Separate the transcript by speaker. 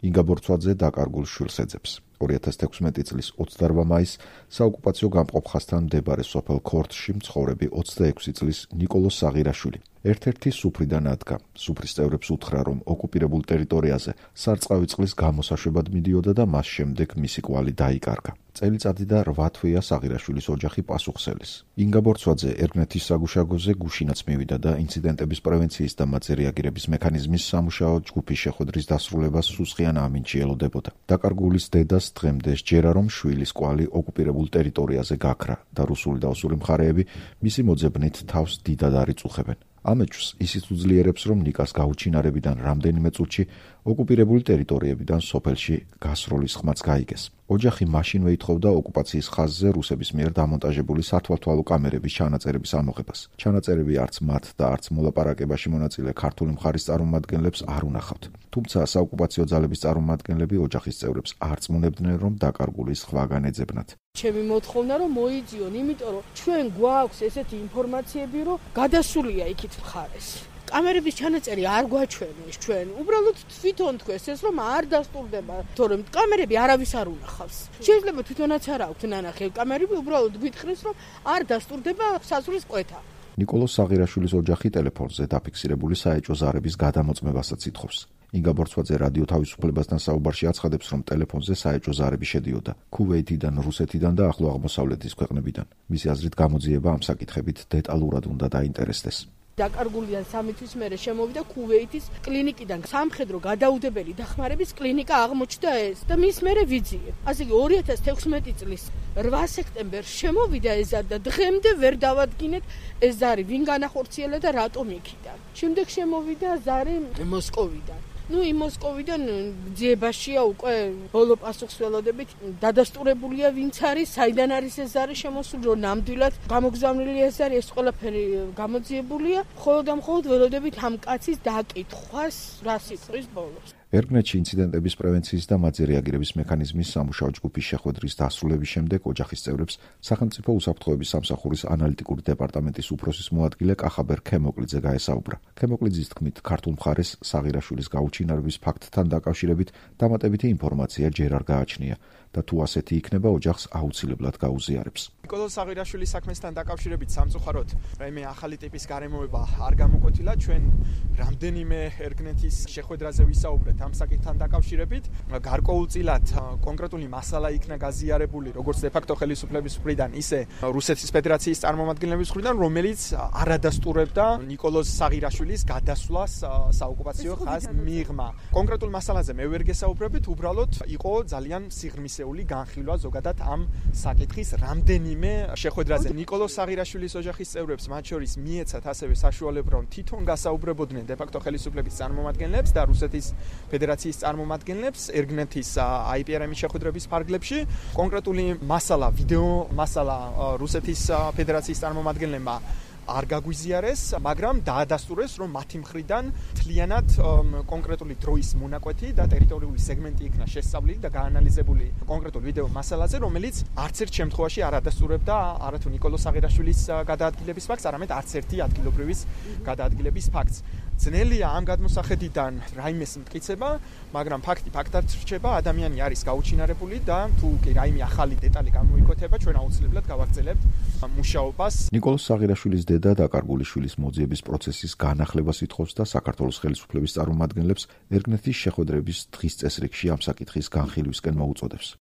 Speaker 1: ინგა ბორცვაძე დაკარგულ შვილს ეძებს. 2016 წლის 28 მაისს საოკუპაციო გამყოფ ხაზთან მდებარე სოფელ ქორთში მცხოვრები 26 წლის ნიკოლოზ საღირაშვილი ერთ-ერთი სუფრიდან ადგა. სუფრის წევრებს უთხრა, რომ ოკუპირებულ ტერიტორიაზე სარწყავი წყლის გამოსაშვებად მიდიოდა და მას შემდეგ მისი კვალი დაიკარგა. წელიწადი და 8 თვეა საღირაშვილის ოჯახი პასუხსელის. ინგა ბორცვაძე ერგნეთის საგუშაგოზე გუშინაც მივიდა და ინციდენტების პრევენციის და მათზე რეაგირების მექანიზმის სამუშაო ჯგუფის შეხვედრის დასრულებას სუსხიან ამინჩი ელოდებოდა. დაკარგულის დედას დღემდე სჯერა, რომ შვილის კვალი ოკუპირებულ ტერიტორიაზე გაქრა და რუსული და ოსური მხარეები მისი მოძებნით თავს დიდად არ იწუხებენ. ამეჩვს ისიც უძლიერებს, რომ ნიკას გაუჩინარებიდან რამდენიმე წუთში ოკუპირებული ტერიტორიებიდან სოფელში გასროლის ხმაც გაიგეს. ოჯახი მაშინვე ითხოვდა ოკუპაციის ხაზზე რუსების მიერ დამონტაჟებული სათვალთვალო კამერების ჩანაწერების ამოღებას. ჩანაწერები არც მათ და არც მოლაპარაკებაში მონაწილე ქართული მხარის წარმომადგენლებს არ უნახავთ. თუმცა საოკუპაციო ძალების წარმომადგენლები ოჯახის წევრებს არ წმუნებდნენ, რომ დაკარგული სხვაგან ეძებნათ.
Speaker 2: ჩემი მოთხოვნა რომ მოიძიონ, იმიტომ რომ ჩვენ გვაქვს ესეთი ინფორმაციები, რომ გადასულია იქით მხარეს. კამერების ჩანაწერი არ გვაჩვენეს ჩვენ. უბრალოდ თვითონ თქვეს ეს რომ არ დასტურდება, თორემ კამერები არავის არ უნახავს. შეიძლება თვითონაც არ აქვთ ნანახი კამერები, უბრალოდ გვითხრეს რომ არ დასტურდება საზღვრის კვეთა.
Speaker 1: ნიკოლოზ საღირაშვილის ოჯახი ტელეფონზე დაფიქსირებული საეჭვო ზარების გადამოწმებასაც ითხოვს. ინგა ბორცვაძე რადიო თავისუფლებასთან საუბარში აცხადებს, რომ ტელეფონზე საეჭვო ზარები შედიოდა ქუვეითიდან, რუსეთიდან და ახლო აღმოსავლეთის ქვეყნებიდან. მისი აზრით, გამოძიება ამ საკითხებით დეტალურად უნდა დაინტერესდეს.
Speaker 2: დაკარგულიდან 3 თვის მერე შემოვიდა ქუვეითის კლინიკიდან სამხედრო გადაუდებელი დახმარების კლინიკა აღმოჩნდა ეს და მის მერე ვიძიე. ასე იგი 2016 წლის 8 სექტემბერს შემოვიდა ეს და დღემდე ვერ დავადგინეთ ეს ზარი ვინ განახორციელა და რატომ იქიდან. შემდეგ შემოვიდა ზარი მოსკოვიდან. იმ მოსკოვიდან ძიებაშია უკვე ბოლო პასუხს ველოდებით დადასტურებულია ვინც არის, საიდან არის ეს ზარი შემოსული, რომ ნამდვილად გამოგზავნილი ეს ზარი, ეს ყველაფერი გამოძიებულია. მხოლოდ და მხოლოდ ველოდებით ამ კაცის დაკითხვას, რა სიტყვის ბოლოს.
Speaker 1: ერგნეთში ინციდენტების პრევენციის და მათზე რეაგირების მექანიზმის სამუშაო ჯგუფის შეხვედრის დასრულების შემდეგ ოჯახის წევრებს სახელმწიფო უსაფრთხოების სამსახურის ანალიტიკური დეპარტამენტის უფროსის მოადგილე კახაბერ ქემოკლიძე გაესაუბრა. ქემოკლიძის თქმით, ქართულ მხარეს საღირაშვილის გაუჩინარების ფაქტთან დაკავშირებით დამატებითი ინფორმაცია ჯერ არ გააჩნია და თუ ასეთი იქნება, ოჯახს აუცილებლად გაუზიარებს.
Speaker 3: ნიკოლოზ საღირაშვილის საქმესთან დაკავშირებით სამწუხაროდ რაიმე ახალი ტიპის გარემოება არ გამოკვეთილა. ჩვენ რამდენიმე ერგნეთის შეხვედრაზე ვისაუბრეთ ამ საკითხთან დაკავშირებით. გარკვეულწილად კონკრეტული მასალა იქნა გაზიარებული როგორც დე-ფაქტო ხელისუფლების მხრიდან, ისე რუსეთის ფედერაციის წარმომადგენლების მხრიდან, რომელიც არადასტურებდა ნიკოლოზ საღირაშვილის გადასვლას საოკუპაციო ხაზს მიღმა. კონკრეტულ მასალაზე მე ვერ გესაუბრებით, უბრალოდ იყო ძალიან სიღრმისეული განხილვა ზოგადად ამ საკითხის რამდენიმე შეხვედრაზე. ნიკოლოზ საღირაშვილის ოჯახის წევრებს, მათ შორის მიეცათ ასევე საშუალება, რომ თვითონ გასაუბრებოდნენ დე-ფაქტო ხელისუფლების წარმომადგენლებს და რუსეთის ფედერაციის წარმომადგენლებს ერგნეთის IPRM-ის შეხვედრების ფარგლებში. კონკრეტული მასალა, ვიდეო მასალა რუსეთის ფედერაციის წარმომადგენლებმა არ გაგვიზიარეს, მაგრამ დაადასტურეს, რომ მათი მხრიდან თლიანად კონკრეტული დროის მონაკვეთი და ტერიტორიული სეგმენტი იქნა შესწავლილი და გაანალიზებული კონკრეტულ ვიდეო მასალაზე, რომელიც არც ერთ შემთხვევაში არ ადასტურებდა არათუ ნიკოლოზ საღირაშვილის გადაადგილების ფაქტს, არამედ არც ერთი ადგილობრივის გადაადგილების ფაქტს. ძნელია ამ გადმოსახედიდან რაიმეს მტკიცება, მაგრამ ფაქტი ფაქტად რჩება, ადამიანი არის გაუჩინარებული და თუ კი რაიმე ახალი დეტალი გამოიკვეთება, ჩვენ აუცილებლად გავაგრძელებთ მუშაობას.
Speaker 1: ნიკოლოზ საღირაშვილის დედა დაკარგული შვილის მოძიების პროცესის განახლებას ითხოვს და საქართველოს ხელისუფლების წარმომადგენლებს ერგნეთის შეხვედრების დღის წესრიგში ამ საკითხის განხილვისკენ მოუწოდებს.